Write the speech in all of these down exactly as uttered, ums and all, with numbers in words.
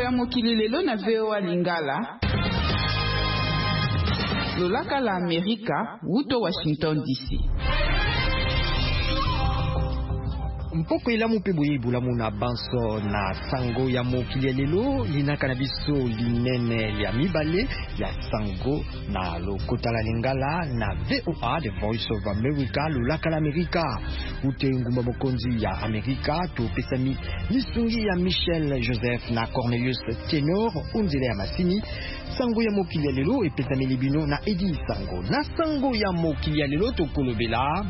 ya mokili lelo na V O A Lingala. Lolaka la Amerika, wuto Washington D C. Mpoko ilamu pe boye bulamu na banso na sango ya mokili ya lelo linaka na biso linene ya mibale ya sango na lokota la Lingala na V O A, The Voice of America, lolaka la Amerika. Ute ngumba mokonzi ya Amerika to pesami lisungi ya Michel Joseph na Cornelius Tenor unzile ya masini. Sango ya mokili ya lelo epesami libino na Edi Sango. Na sango ya mokili ya lelo to kolobela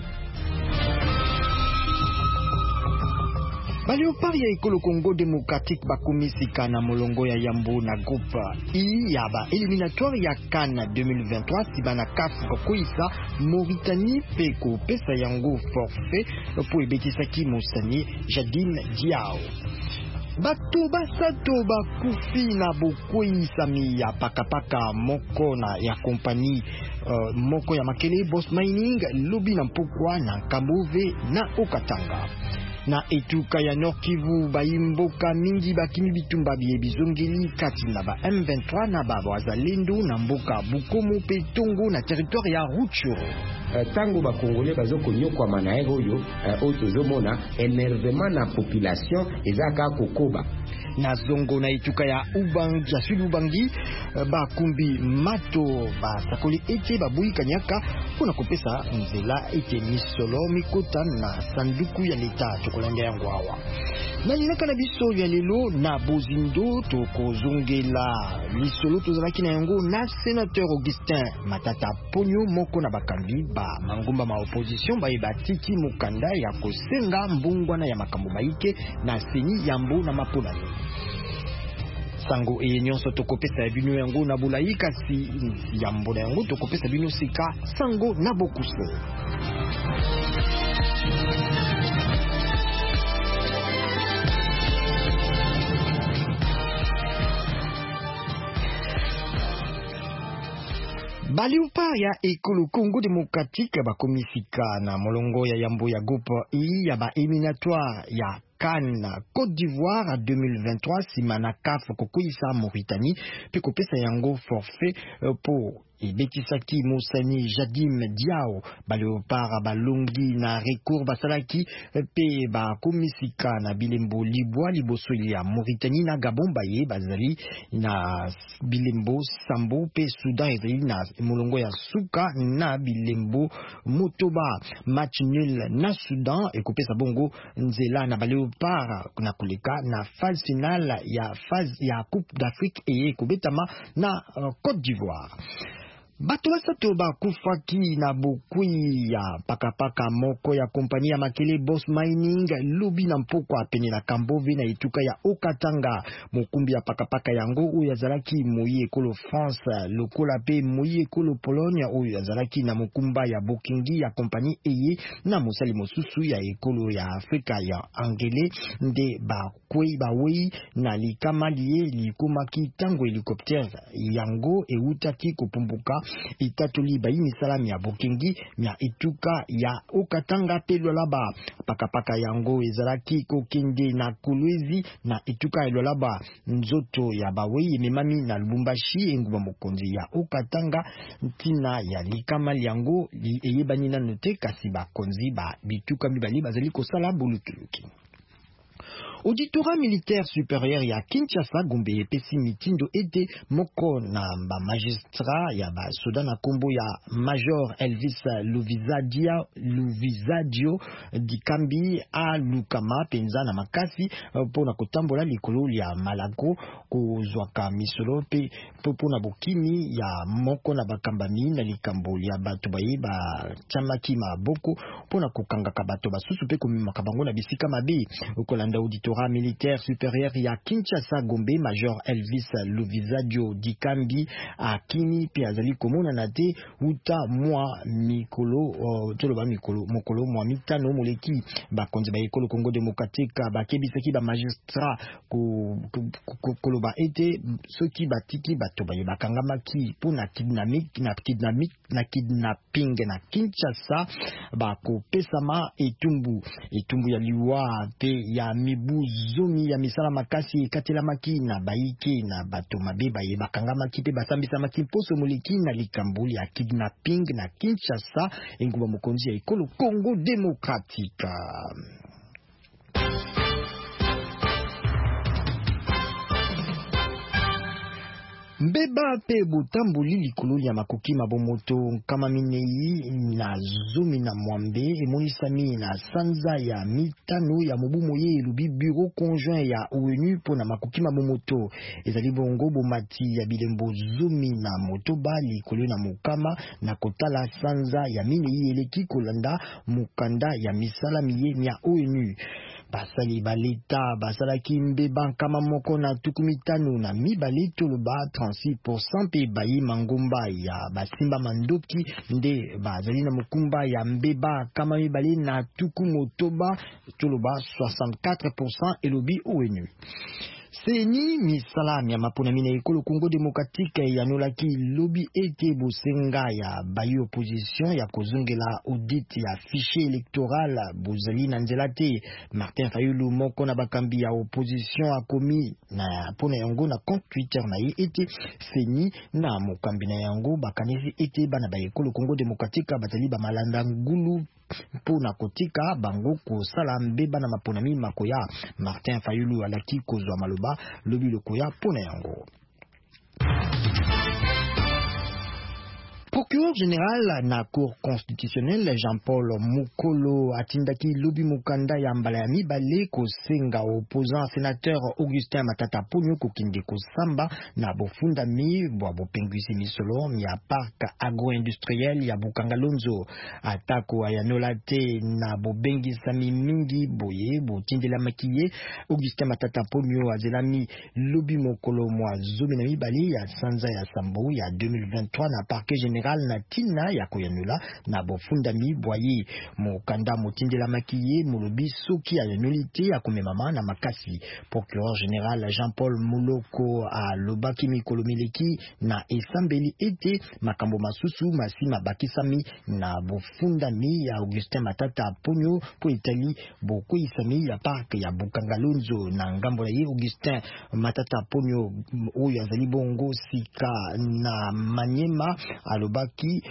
Baleopard ya ekolo Congo Democratique bakomisika na molongo ya Yambo na groupe I ya ba éliminatoire ya CAN deux mille vingt-trois sibana C A F kokoisa Mauritanie pe ko pesa yango forfait po ebetisaki Mosani Jadim Diao. Bato basato bakufi na bokoisami ya pakapaka moko na ya kompani uh, moko ya makele Boss Mining lobi na mpokwa na Kambove na Okatanga. Na etuka ya Nord Kivu baimboka mingi bakimi bitumba biye bizongeli kati na ba M vingt-trois na ba wazalendo na mboka Bukomo pe Tongo na territoire ya Rutshuru. Uh, tango ba Congolais bazoko nyokwa manaero yo uh, otozomona énervement na population ezaka kokoba. Na zongo na etuka ya Ubangi ya Sud Ubangi ba kumbi mato ba sakoli ete babuyi kanyaka kuna kopesa nzela ete misolo mikota na sanduku ya leta chokolanga yango awa. Na linaka na biso ya lelo na bozindo to kozongela lisolo tozalaki na yango na sénateur Augustin Matata Ponyo moko na bakambi ba mangumba ma opposition ba ebatiki mukanda ya kosenga mbungwana ya makambo maike na seni yambo na mapolani. Sango e nyonso tokopesa bino yango na bulayi kasi yambo na yango tokopesa bino sika sango na bokuse. Baleopard ya ekolo Congo Democratique bakomisika na molongo ya Yambo ya groupe I ya ba éliminatoire ya CAN Côte d'Ivoire deux mille vingt-trois simana C A F kokoisa Mauritanie pe kopesa yango forfait uh, po ebetisaki Mosani Jadim Diao. Baleopard balongi na recours basalaki pe bakomisika na bilembo libwa liboso ya Mauritanie na Gabon baye bazali na bilembo Sambo pe Soudan ezali na molongo ya suka na bilembo Motoba. Match nul na Soudan ekopesa bongo nzela na Baleopard na kuleka na phase finale ya phase ya Coupe d'Afrique eye kobetama na uh, Côte d'Ivoire. Bato basato bakufaki na bokui ya pakapaka moko ya kompani ya makele Boss Mining lobi na mpokwa pene na Kambove na etuka ya Okatanga. Mokumbi ya pakapaka yango oyo yazalaki moyi ekolo France lokola pe moyi ekolo Pologne oyo yazalaki na mokumba ya bokingi ya kompani eye na mosali mosusu ya ekolo ya Afrika ya Angele nde bakwei bawei na likama liye likumaki tango helicopter yango eutaki kopumbuka itatoli bayi misalami ya bokingi mya etuka ya Okatanga pelo laba. Pakapaka yango ezalaki kokende na Kolwezi na etuka elo laba nzoto ya bawei memami na Lubumbashi enguma mokonzi ya Okatanga ntina ya likama yango li eyebani na note kasi bakonzi ba bituka mibali bazali kosala bulutuluki. Auditorat militaire supérieur ya Kinshasa gombe epesi mitindo ete moko na ba magistrat ya ba soda na kombo ya Major Elvis Luvizadia Luvizadio Dikambi a lukama penza na makasi po na kotambola likolo ya malago kozwaka misolo pe po na bokimi ya moko na bakambami na likambo ya bato baye ba chamaki maboko po na kokangaka bato basusu pe komimaka bango na bisika mabe. Okolanda auditorat militaire supérieur ya Kinshasa gombe Major Elvis Luvizadio Dikambi akini pe azali komona na te uta mwa mikolo uh, toloba mikolo mokolo mwa mitano moleki bakonzi ba ekolo Congo Democratique bakebisaki ba magistrat ko koloba ete soki batiki bato baye bakangamaki pona kidnapping na kidnapping na kidnapping na Kinshasa bako pesama etumbu etumbu ya liwa pe ya mibu zomi ya misala makasi ekatelamaki na baike na bato mabe baye bakangamaki mpe basambisamaki mposo moleki na likambo ya kidnapping na Kinshasa, engumba mokonzi ya ekolo Congo Démocratique. Mbeba pe botamboli likolo ya makoki mabomoto nkama minei na zomi na mwambe emonisami na sanza ya mitano ya mobu moye elubi bureau conjoint ya O N U pona makoki mabomoto ezali bongo bomati ya bilembo zomi na motoba likolo na mokama na kotala sanza ya minei eleki kolanda mukanda ya misala miye ya O N U. Basali baleta basalaki mbeba nkama moko na tuku mitano na mibale toloba trente-six pour cent pe bayi mangomba ya basimba mandoki nde bazali na mukumba ya mbeba kama mibale na tuku motoba toloba soixante-quatre pour cent elobi O N U. Seni misala ya mapona mina ekolo Congo Démocratique ya nolaki lobi ete bosenga ya bayi opposition ya kozongela audit ya fichier électoral bozali na nzela te. Martin Fayulu moko na bakambi ya opposition akomi na pona yango na compte Twitter na ye ete seni na mokambi na yango bakanisi ete bana ba ekolo Congo Démocratique bazali ba malanda ngulu pona kotika bango kosala mbeba na maponami makoya. Martin Fayulu alaki kozwa maloba lobi lokoya pona yango. Procureur général na Cour constitutionnelle Jean-Paul Mukolo atindaki lobi mukanda ya mbala ya mibale kosenga opposant sénateur Augustin Matata Ponyo kokinde kosamba na bofundami bwa bopengwisi misolo ya parc agro-industriel ya Bukangalonzo. Atako ayanola te na bobengisami mingi boye botindela makiye Augustin Matata Ponyo azelami lobi mokolo mwa zomi na mibale ya sanza ya sambo ya deux mille vingt-trois na parquet général na tina ya koyanula na bofundami boye mokanda motindela makiye molobi soki ayanolite ya komemama na makasi. Procureur général Jean-Paul Muloko a lobaki mikolo mileki na esambeli ete makambo masusu masima bakisami na bofundami ya Augustin Matata Ponyo po etali boko isami ya park ya Bukangalonzo na ngambo na ye. Augustin Matata Ponyo oyo azali bongo sika na Manyema alobaki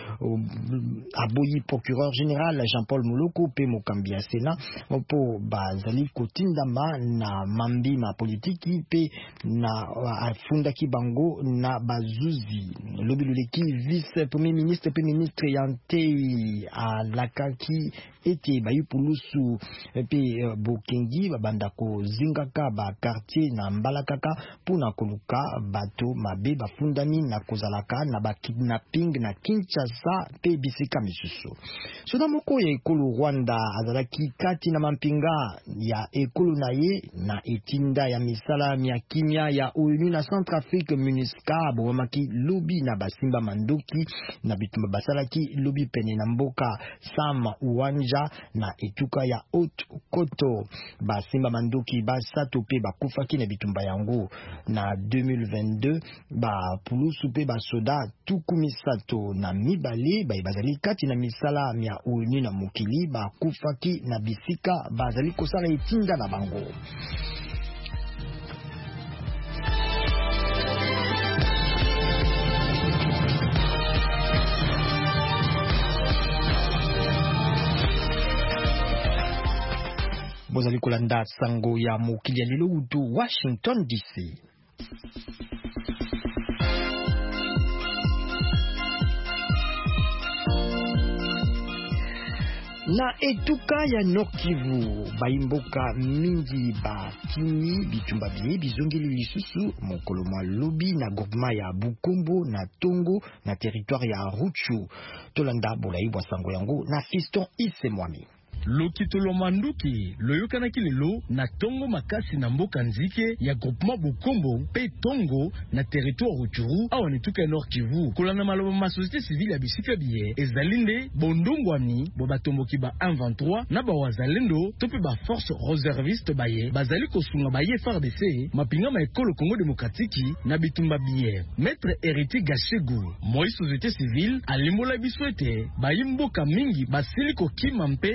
aboyi procureur général Jean-Paul Muloko pe mokambi ya Sénat po bazali kotindama na mambi ma politiki pe na afundaki bango na bazuzi. Lobi loleki vice premier ministre pe ministre yante alakaki ete bayi pulusu pe bokengi babanda ko zingaka ba quartier na mbalakaka pona koluka bato mabe bafundami na kozalaka na ba kidnapping na Kinshasa pe bisika misusu. Sona moko ya ekolo Rwanda azalaki kati na mampinga ya ekolo na ye na etinda ya misala mia kimia ya O N U na Centrafrique MINUSCA bowamaki lobi na basimba mandoki na bitumba basalaki lobi pene na mboka Sam Uwanja na etuka ya Haute Koto. Basimba mandoki basato pe bakufaki na bitumba yango na deux mille vingt-deux ba pulusu pe basoda tukumisato na mibale ba bazali kati na misala mia O N U na mokili bakufaki na bisika bazali kosala etinda na bango. Bozali kolanda sango ya mokili ya lelo utu Washington D C. Na etuka ya Nord Kivu baimboka mingi ba tini bitumba bie bizongeli lisusu mokolo mwa lobi na groupement ya Bukombo na Tongo na territoire ya Ruchu. Tolanda bolai bwa sango yango na Fiston Isemwami. Lokitolo manduki loyokanaki lelo na Tongo makasi na mboka nzike ya groupement Bukombo pe Tongo na territoire Rutshuru awa netuka Nord Kivu. Kolanda maloba ma société civile ya bisika biye ezalinde bondongwani bo batomboki ba un vingt-trois na ba wazalendo tope ba force réserviste baye bazali kosunga baye F A R D C mapinga ma ekolo Congo Démocratique na bitumba biye. Maître Héritier Gachegu moi société civile alimbola biswete baye mboka mingi basili kokima mpe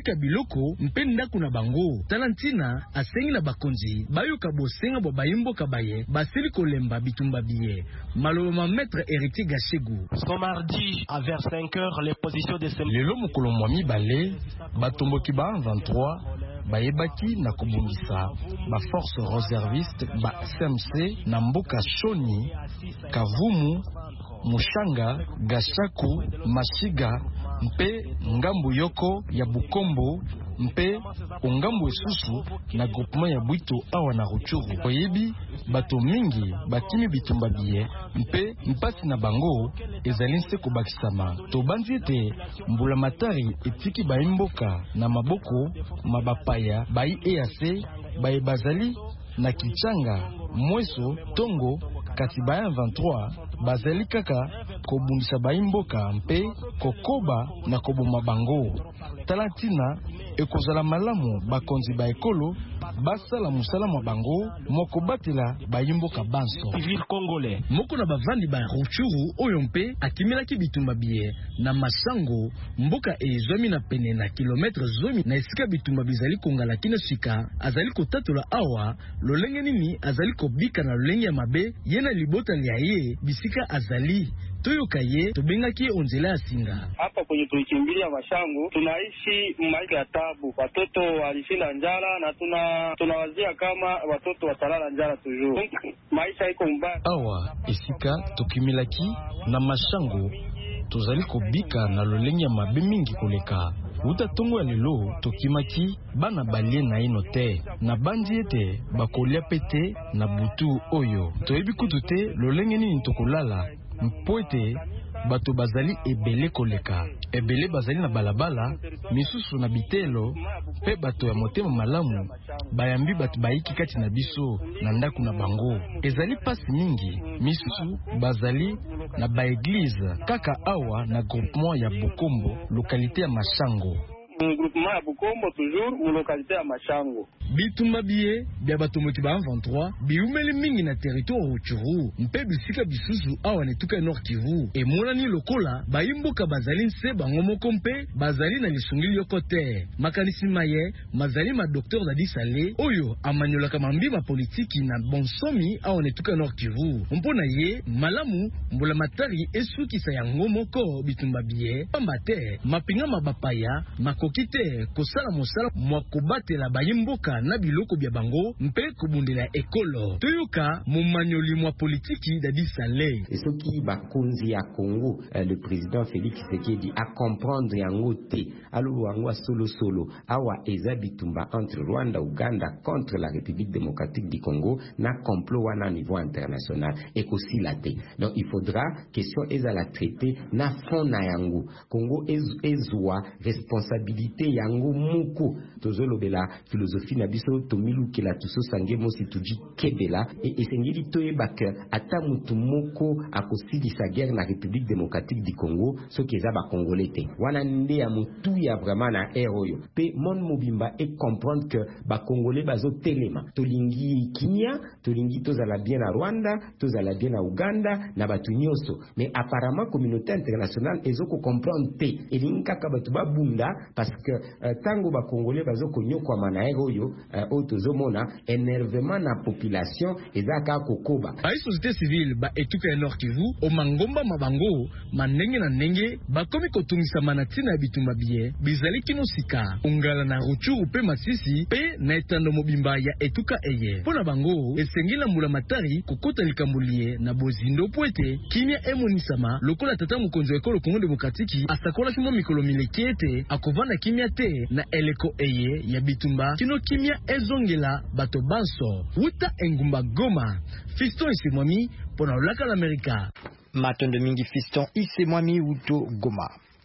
esika biloko mpe ndako na bango. Talantina asengi na bakonzi bayoka bosenga bo bayimboka baye basili kolemba bitumba biye. Maloma maître Héritier Gachegou. Ce mardi à vers cinq heures les positions de ces lelo mokolo mwa mibale batomboki ba vingt-trois bayebaki na kobundisa ba force réserviste ba C M C na mboka Shoni, Kavumu, Mushanga, Gashaku, Mashiga mpe ngambu yoko ya Bukombo mpe ongambu esusu na groupement ya Bwito awa na Ruchuru. Oyebi bato mingi bakimi bitumba biye mpe mpasi na bango ezalinse kobakisama. Tobanzi ete mbula matari etiki baimboka na maboko mabapaya bai E A C bai bazali na Kichanga, Mweso, Tongo, kasi ba vingt-trois bazali kaka kobundisa baimboka mpe kokoba na koboma bango. Talatina ekozala malamu bakonzi ba ekolo basala musala mwa bango moko batela bayimboka banso civil congolais. Moko na bavandi ba Ruchuru oyo mpe akimilaki bitumba biye na Masango, mboka ezwami na pene na kilometre zomi na esika bitumba bizali kongala kina sika azali kotatola awa lolenge nini azali kobika na lolenge ya mabe yena libota ya ye bisika azali toyoka ye tobengaki onzela ya singa. Hapa kwenye tulikimbilia Mashango tunaishi maisha ya tabu, watoto walishinda njala na tuna tunawazia kama watoto watalala njala toujours. Maisha iko mbaya. Awa esika tokimilaki na Mashango tozali kobika na lolenge ya mabe mingi koleka. Uta tongo ya lelo tokimaki bana balie na ino te na bandi ete bakolia pete na butu oyo toyebi kutu te lolenge nini tokolala mpo ete bato bazali ebele koleka. Ebele bazali na balabala misusu na bitelo pe bato ya motema malamu bayambi bato baiki kati na biso na ndaku na bango. Ezali pasi mingi misusu bazali na ba église kaka awa na groupement ya Bukombo localité ya Mashango. Groupement ya Bukombo toujours mu localité ya Mashango. Bitumba biye bya batomoki ba vingt-trois biumeli mingi na territoire Ruchuru mpe bisika bisusu awa netuka Nord Kivu. Emonani lokola bayimboka bazali nse bango moko mpe bazali na lisungili yoko te. Makanisi maye mazali ma docteur Dadi Salé oyo amanyolaka mambima politiki na bonsomi awa netuka Nord Kivu. Mpona ye malamu mbula matari esukisa yango moko bitumba biye pamba te mapinga mabapaya makoki te kosala mosala mwa kobatela bayimboka na biloko bya bango mpe kobundela ekolo. Toyoka momanyoli mwa politiki Dadi Salé. Et ce qui bakonzi ya Congo, euh, le président Félix Tshisekedi a comprendre yango te alo wango solo solo awa eza bitumba entre Rwanda Uganda contre la République démocratique du Congo na complot wana niveau international et aussi la te. Donc il faudra question eza la traiter na fond na yango Congo ezwa responsabilité yango muku tozolo bela philosophie na biso tomilu kila tuso sange mosi tuji kebela et esengeli toyebaka ata mutu moko akosidi sa guerre na République démocratique du Congo ce qui eza ba congolais te wana nde ya mutu ya vraiment na eroyo pe mon mobimba et comprendre que ba congolais bazo telema tolingi Kenya tolingi tozala bien na Rwanda tozala bien na Uganda na batu nyoso mais apparemment communauté internationale ezoko comprendre te elingi kaka batu babunda parce que uh, tango ba congolais bazo konyokwa mana eroyo uh, otozomona énervement na population ezaka kokoba ba société civile ba etuka ya Nord Kivu o mangomba mabango manenge na ndenge bakomi kotungisa manatina ya bitumba biye bizali kino sika ungala na Ruchuru pe Masisi pe na etando mobimba ya etuka eye pona bango esengila mbula matari kokota likambulie na bozindo poete kimia emonisama lokola tata mukonzo ekolo Congo démocratique asakola kimo mikolo milekete akovana kimia te na eleko eye ya bitumba kino kimia ezongela bato banso uta engumba Goma. Fiston Isemwami pona olaka l'Amerika. Matondo mingi Fiston Isemwami uto Goma.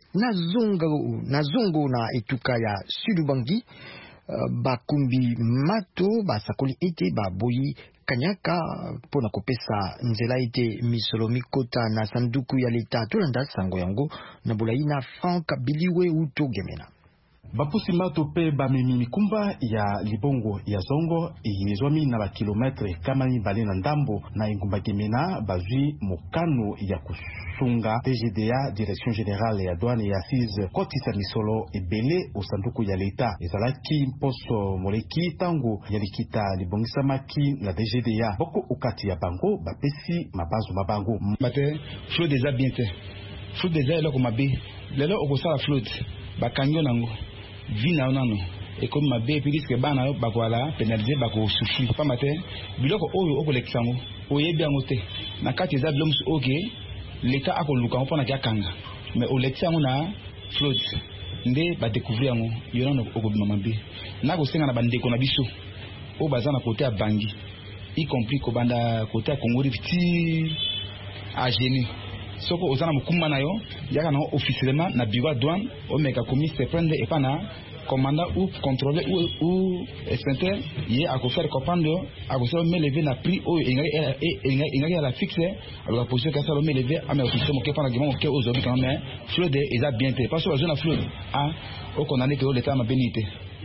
Nazongo nazongo na etuka ya Sudubangi uh, bakumbi mato basakoli ete baboyi kanyaka pona kopesa nzela ite misolo mikota na sanduku ya leta tolanda sango yango na bulaina Frank Biliwe uto Gemena. bapusi mato pe bamemi mikumba ya libongo ya zongo ezwami na ba kilometre kama mibale na ndambo na ingumba Gemena bazwi mokano ya kusunga D G D A Direction Générale ya Douane ya Assise kotisa misolo ebele osanduku ya leta ezalaki mposo moleki tango ya likita libongisamaki na D G D A boko ukati ya bango bapesi mabazo mabango mate flotte déjà bien te flotte déjà eloko mabe lelo okosala flotte bakanyo nango vina nano et comme mabe puis risque bana bakwala pénaliser bako souffrir pas matin biloko oyo okolekisa ngo oyebi yango te na kati za biloko oke l'état akoluka mpona kia kanga mais olekisa ngo na flotte nde ba découvrir yango yona okobima mabe na kosenga na bandeko na biso o bazana côté ya Bangi y compris ko banda côté ya Congo Rift a Génie soko ozana mukuma na yo yaka na officiellement na bureau douane o meka commissaire prendre et pas na commandant ou contrôler ou ou inspecteur y a ko faire comprendre a ko se me lever na prix o inga inga inga la fixe alors la position que ça me lever a me officier mo ke pana gimo ke aujourd'hui quand même flot de ils a bien été parce que la zone flot ah o condamné que l'état m'a bénité.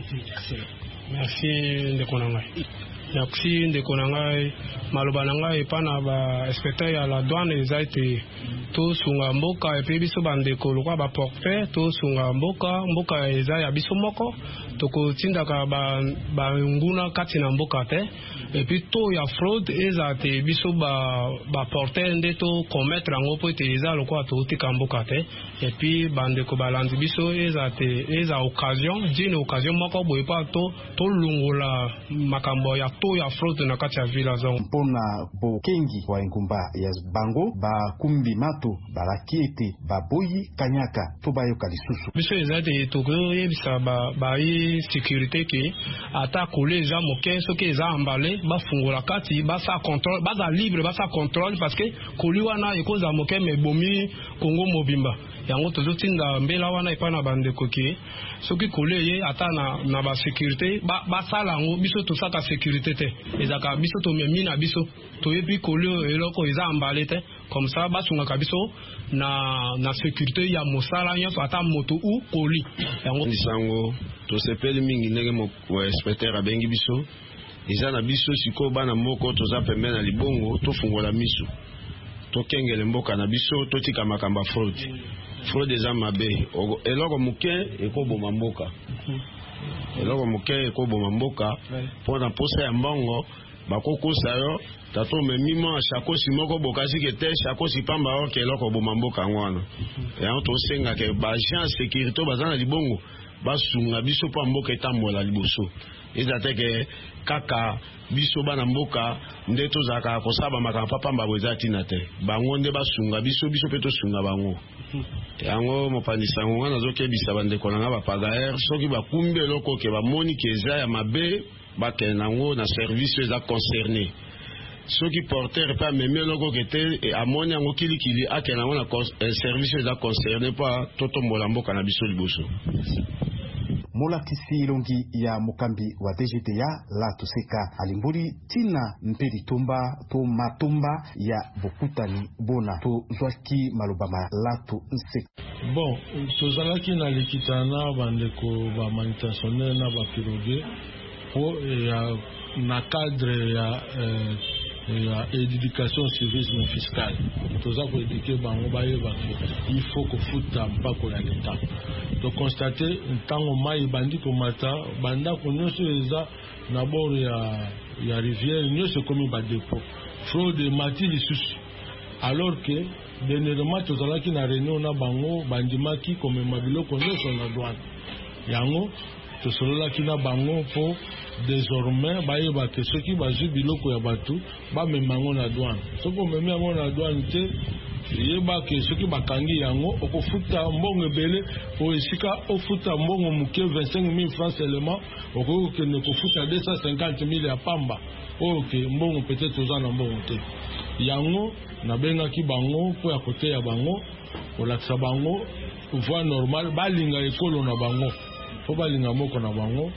Merci de konanga. Merci de konanga maloba nanga epana ba inspecteur ya la douane eza été to sunga mboka et puis biso bande ko lokwa ba porter to sunga mboka mboka eza ya biso moko to ko tindaka ba ba nguna kati na mboka te et puis to ya fraude eza te biso ba ba porter nde to commettre ngo po te eza lokwa to tika mboka te et puis bande ko balandi biso eza te eza occasion d'une occasion moko boye pa to to lungola makambo ya to ya fraude na kati ya villa zone mpona bokengi wa ngumba ya bango ba kumbi mato balakiete baboyi kanyaka to bayoka lisusu biso eza te toko yebisa ba ba yi sécurité ki ata coller ja moke soki eza emballé ba fungola kati ba sa contrôle ba za libre ba sa contrôle parce que koli wana ekoza moke me bomi Congo mobimba yango tozotinda mbela wana epana bande koki soki coller ye ata na na ba sécurité ba ba sala ngo biso to saka sécurité te ezaka biso to memi na biso to yebi coller eloko eza emballé te comme ça basunga kabiso na na sécurité ya mosala nyonso ata moto ou koli yango sango to sepeli mingi ndenge mo inspecteur abengi biso eza na biso siko bana moko toza pembeni na libongo tofungola miso tokengele mboka na biso totika makamba fraude fraude eza mabe eloko muke ekoboma mboka eloko muke ekoboma mboka mpona posa ya mbongo bakokosa yo tato memimo shakosi moko bokasi ke te shakosi pamba o ke eloko boma mboka ngwana yango tosenga ke ba agent sécurité bazana libongo basunga biso pa mboka etambola liboso eza te ke kaka biso bana mboka nde tozaka kosaba makambo pamba boza tina te bango nde basunga biso biso pe tosunga bango yango mopandisa ngo wana zokebisa bandeko nanga bapagaire soki bakumbi eloko ke bamoni ke eza ya mabe bakende nango na service eza concerné soki porteur pe amemi eloko ke te amoni yango kilikili akende nango na service eza concerné pa totombola mboka na biso liboso. Molakisi longi ya mukambi wa D G D A la toseka alimburi tina mpeli tumba to matumba ya bokutani bona to zwaki malobama la to nsek. Bon, tozalaki na likitana bandeko ba manutentionnaire na ba pirogue po ya na cadre ya eh, ya éducation civisme fiscal toza ko éduquer bango baye ba il faut que futa mpako ya leta to constater ntango mai bandi ko mata banda ko nyonso eza na bord ya ya rivière nyonso komi ba dépôt fraude mati lisusu alors que dernièrement tozalaki na réunion na bango bandimaki comme mabiloko nyonso na douane yango tosololaki na bango po désormais bayeba ke soki bazwi biloko ya batu bamemango na douane soki omemi yango na douane te yeba ke soki bakangi yango okofuta mbongo ebele po esika ofuta mbongo muke vingt-cinq mille francs seulement okoki kokende kofuta deux cent cinquante mille ya pamba oyo ke mbongo peut-être oza na mbongo te yango nabengaki bango po ya koteya bango kolakisa bango voie normale balinga ekolo na bango po balinga moko na bango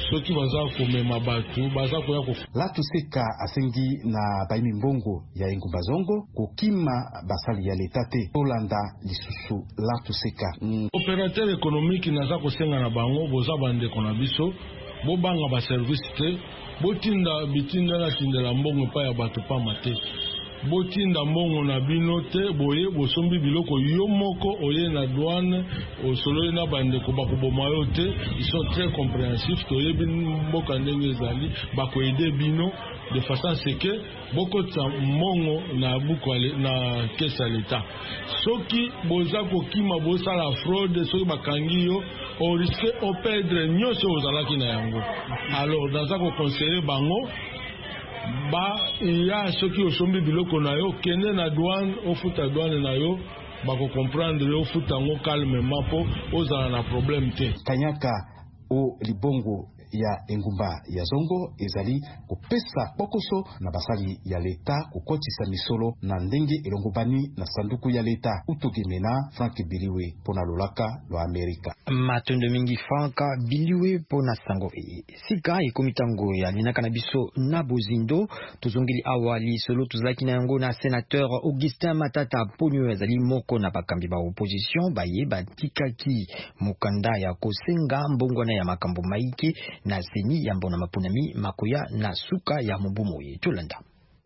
soki baza komema bato baza koya ko Latuseka asengi na baimi mbongo ya engumba zongo kokima basali ya leta te Olanda lisusu Latuseka. Mm. Opérateur économique naza kosenga na bango boza bandeko na biso bobanga ba service te botinda bitinda na tindela mbongo pa ya bato pa mate botinda mbongo na bino te boye bosombi biloko yo moko oye na douane osolo na bandeko bakoboma yo te. Ils sont très compréhensifs toyebi mboka ndenge ezali bakoede bino de façon à ce que bokota mbongo na buku na caisse à l'état. Soki boza kokima bosala fraude soki bakangi yo o risque o perdre nyonso ozalaki na yango. Alors naza ko conseiller bango ba ya soki osombi biloko na yo kende na douane ofuta douane na yo bako comprendre yo futa ngo calmement po ozala na problème te. Kanyaka o libongo ya engumba ya zongo ezali kopesa pokoso na basali ya leta kokotisa misolo na ndenge elongobani na sanduku ya leta. Utogemena Frank Biliwe pona lolaka lo Amerika. Matondo mingi Frank Biliwe pona sango e sika ekomitango ya linaka na biso na bozindo tozongeli awali solo tuzaki na yango na sénateur Augustin Matata Ponyo ezali moko na bakambi ba opposition baye batikaki mukanda ya kosenga mbongwana ya makambo maike na seni ya mbona mapunami makoya na suka ya mubumo yetu landa.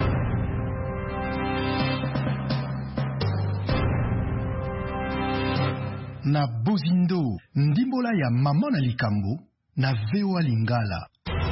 Na bozindo ndimbola ya mama na likambo na vewa lingala.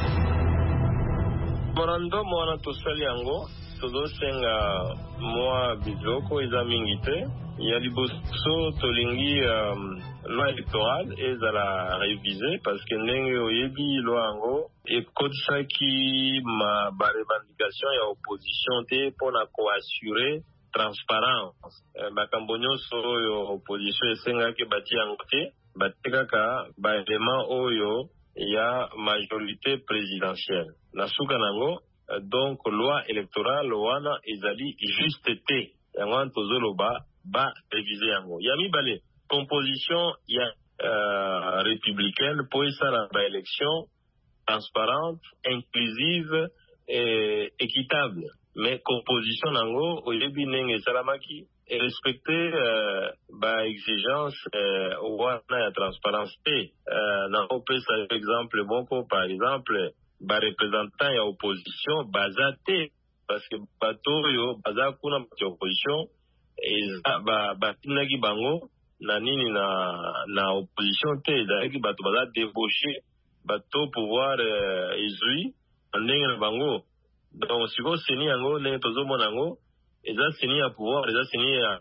Morandom wana tosali yango tozosenga mwa bizoko eza mingi te ya liboso tolingi um, loi électorale ezala révisé parce que ndenge oyebi loi yango ekotisaki ma ba revendication ya opposition te mpona koassure transparence. Makambo nyonso oyo opposition esengaki batia yango te batie kaka baelema oyo ya majorité présidentielle na suka nango. Donc loi électorale wana ezali juste te yango wana tozoloba ba réviser yango ya mibale composition ya euh, républicaine po esala ba élection transparente, inclusive et équitable. Mais composition nango oyebi ndenge esalamaki et respecter euh, ba exigence euh, wana ya transparence te. Euh, na opesa exemple moko par exemple ba représentant ya opposition baza te parce que bato yo baza kuna ba opposition eza ba batinaki bango na nini na na opposition te ezalaki bato baza débauché bato pouvoir euh, ezui ndenge na bango. Donc siko seni yango ndenge tozomona yango eza seni ya pouvoir eza seni ya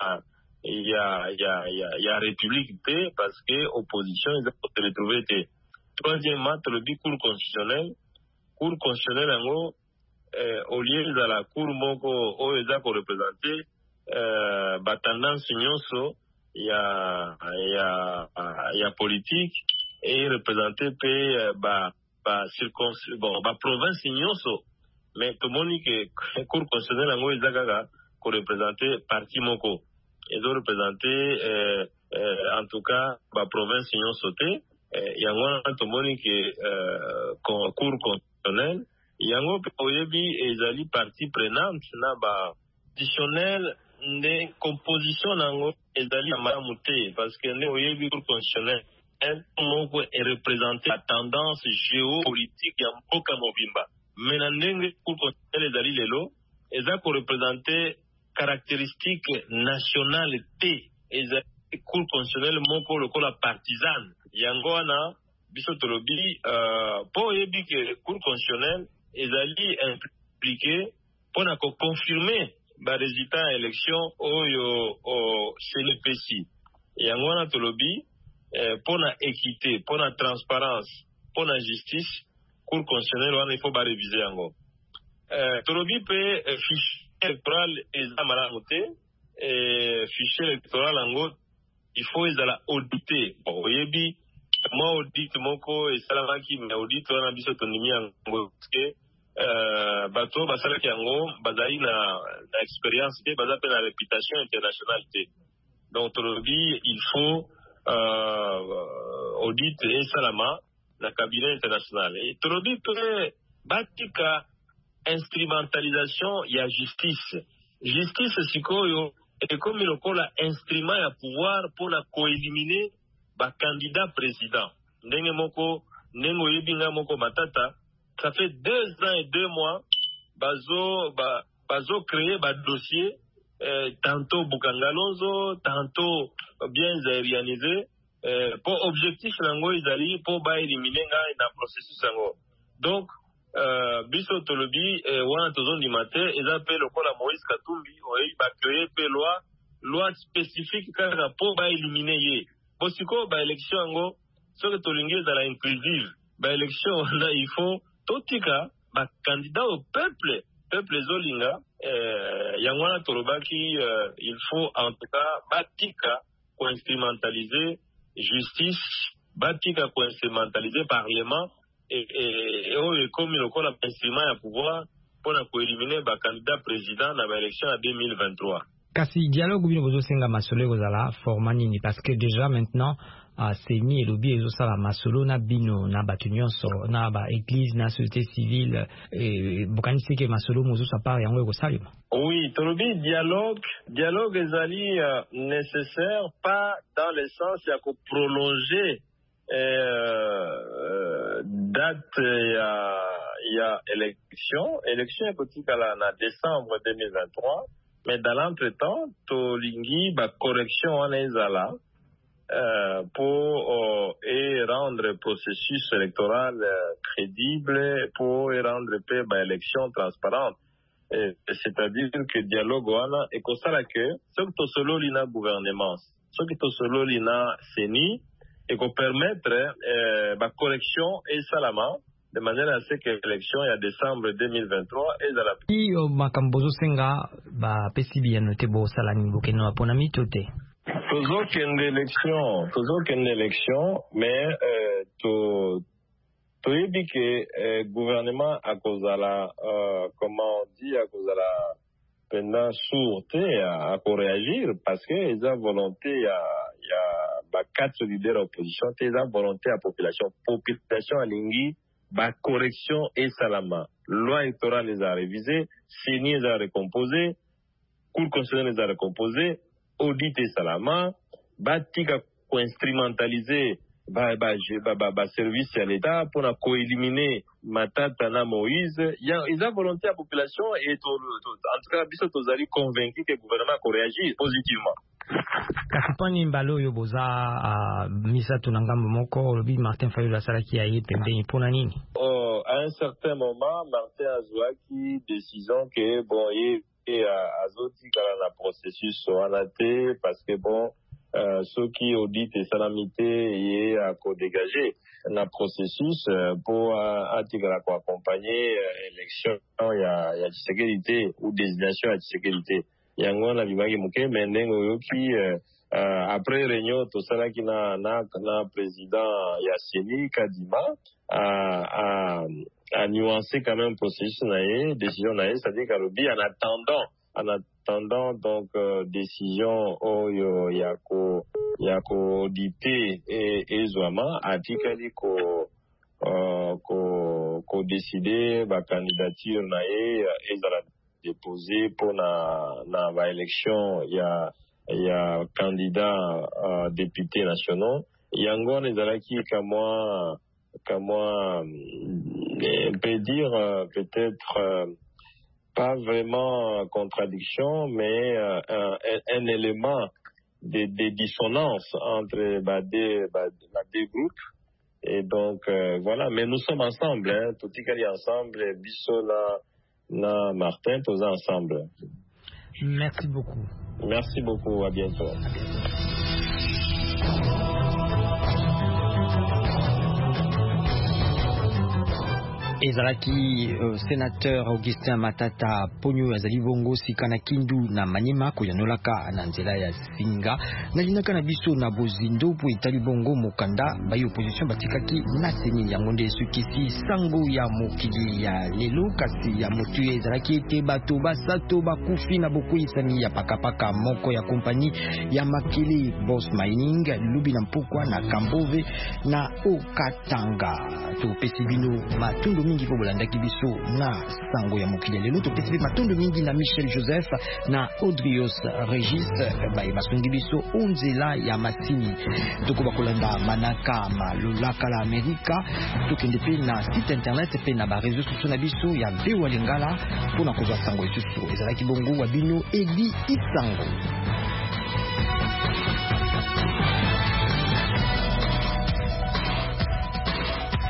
ya ya ya, ya république te parce que opposition eza se retrouver te. Troisièmement le bi cour constitutionnel cour constitutionnelle yango euh, au lieu de la cour moko oyo eza ko représenter euh, ba tendance nyonso ya ya ya politique et représenter pe ba ba circons bon ba province nyonso mais tomoni que cour constitutionnelle yango eza kaka ko représenter parti moko ezo représenter euh, euh, en tout cas ba province nyonso te yango tomoni que euh, cour constitutionnelle yango pe oyebi ezali partie prenante na ba constitutionnel nde composition nango ezali ya malamu te parce que nde oyebi cour constitutionnelle moko e représenter la tendance géopolitique ya mboka mobimba mais na ndenge cour constitutionnelle ezali lelo eza ko représenter caractéristique nationale te ezali cour constitutionnelle moko lokola partisane yango wana biso tolobi euh, po oyebi ke cour constitutionnelle ezali impliqué mpona koconfirme baresultat ya élection oyo o C N P C yango wana tolobi mpona eh, équité mpona transparence mpona justice cour constitutionnelle wana il faut bareviser yango eh, tolobi mpe eh, fichier électoral eza malamu te eh, fichier électoral yango il faut ezala audité bon, oyebi mwa audit moko esalamaki me audit wana biso tondimi yango parce Uh, bato basalaki yango bazali na, na expérience te baza pe na réputation internationale te donc tolobi il faut uh, audit esalama na cabinet international. Et tolobi pe batika instrumentalisation ya justice. Justice sikoyo et comme il lokola instrument ya pouvoir pour la coéliminer ba candidat président. Ndenge moko nengo yebinga moko matata, ça fait deux ans et deux mois bazo ba bazo créer ba dossier euh, tantôt Bukangalonzo, tantôt bien aérianisé euh, pour objectif nango izali pour ba éliminer nga na processus nango. Donc euh, biso tolobi euh, wana tozo ndimate eza pe lokola Moïse Katumbi oyi ba créer pe loi loi spécifique kaka pour ba éliminer ye. Bosiko ba élection ngo soki tolingi ezala inclusive ba élection là il faut totika ba candidat au peuple peuple zolinga euh, yangwana tolobaki euh, il faut en tout cas batika ko instrumentaliser justice batika ko instrumentaliser parlement et et et oyo comme lokola instrument ya pouvoir pona ko éliminer ba candidat président na ba élection à deux mille vingt-trois. Kasi dialogue bino bozo senga masolo kozala formani ni parce que déjà maintenant a seni elobi ezosala masolo na bino na batu nyonso na ba église na société civile et bokanisi ke masolo mozo sa part yango ekosalima. Oui, tolobi dialogue dialogue ezali euh, nécessaire pas dans le sens ya ko prolonger euh, date ya ya élection élection ekotika la na décembre deux mille vingt-trois. Mais dans l'entretemps, tolingi ba correction wana ezala euh, pour euh, et rendre le processus électoral euh, crédible, pour et rendre pe ba élection transparente. C'est-à-dire que dialogue wana et comme ça là que ce que solo lina gouvernement, ce que solo lina seni et qu'on permettre euh, ba correction et salama de manière à ce que l'élection est en décembre deux mille vingt-trois et dans la i makambozo senga ba pesibi ya note bo salani bokeno apona mitote toujours qu'une élection toujours qu'une élection mais euh, to to yebi que euh, gouvernement à cause de la euh, comment on dit à cause de la pendant sûreté à, à réagir parce que ils ont volonté il y a il y a ba quatre leaders opposition ils ont volonté à population population à lingi ba correction et salama. Loi électorale les a révisées, Séni les a recomposées, Cour constitutionnelle les a recomposées, audit et salama, ba tika ko instrumentaliser ba ba ba ba, ba service à l'État pour na co-éliminer Matata na Moïse. Il y a ils ont volonté à la population et to, to, en tout cas biso tozali convaincu que le gouvernement ko réagir positivement. Kasipani mbalo yo boza a misa tunangambo moko lobi Martin Fayulu asalaki aye pembeni pona nini? Oh, à un certain moment Martin azwaki décision que bon et et azoti kala na processus anaté parce que bon euh, ceux qui auditent et salamité et à co dégager na processus euh, pour atigala ko accompagner euh, élection il y a il y a sécurité ou désignation à sécurité. Yango na bimaki muke mendengo yoki euh, euh, après réunion to sala ki na na na président Yassini Kadima a a a nuancé quand même processus na ye décision na ye c'est-à-dire qu'alobi en attendant en attendant donc euh, décision oyo yako yako audité et ezwama atikali ko euh, ko ko décider ba candidature na ye ezala déposé pour la, la, la élection, il y a, il y a candidat euh, députés nationaux. Yangon et Zalaki, qu'à moi, qu'à moi, on peut dire euh, peut-être euh, pas vraiment contradiction, mais euh, un, un élément de, de dissonance entre bah, des, bah, des groupes. Et donc, euh, voilà, mais nous sommes ensemble, hein, tout est ensemble, Bissola, na Martin, tous ensemble. Merci beaucoup. Merci beaucoup, à bientôt. À bientôt. ezalaki uh, sénateur Augustin Matata Ponyo azali bongo sika na Kindu na Manyema koyanolaka na nzela ya Singa na linaka na biso na bozindo po etali bongo mokanda bayi opposition batikaki na seni yango nde sukisi sango ya mokili ya lelo kasi ya motu ezalaki ete bato basato bakufi na bokuisani ya pakapaka moko ya kompani ya Makili Boss Mining lubi na mpokwa na Kambove na Okatanga topesi bino matundu mingi po bolandaki biso na sango ya mokili lelo topesi matundu mingi na Michel Joseph na Audrios Regis baye basungi biso onzela ya masini tokoba kolanda manaka malolaka la Amerika tokende pe na site internet pe na ba réseaux sociaux na biso ya V O A Lingala pona kozwa sango esusu ezalaki bongo wa bino Eli Isango.